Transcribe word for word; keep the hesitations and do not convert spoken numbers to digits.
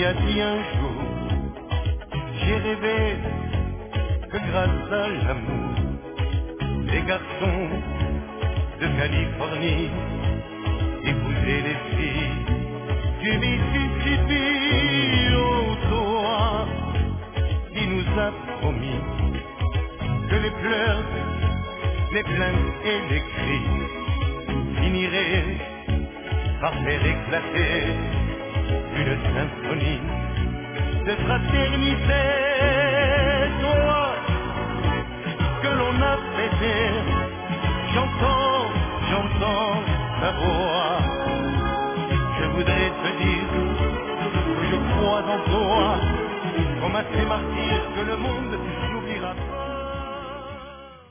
a dit un jour, j'ai rêvé que grâce à l'amour, les garçons de Californie épousaient les filles du Mississippi. Oh, toi qui nous as promis que les pleurs, les plaintes et les cris finiraient par faire éclater une symphonie de fraternité. Toi que l'on a fêté, j'entends, j'entends ta voix. Je voudrais te dire que je crois en toi, comme à ces martyrs que le monde joue.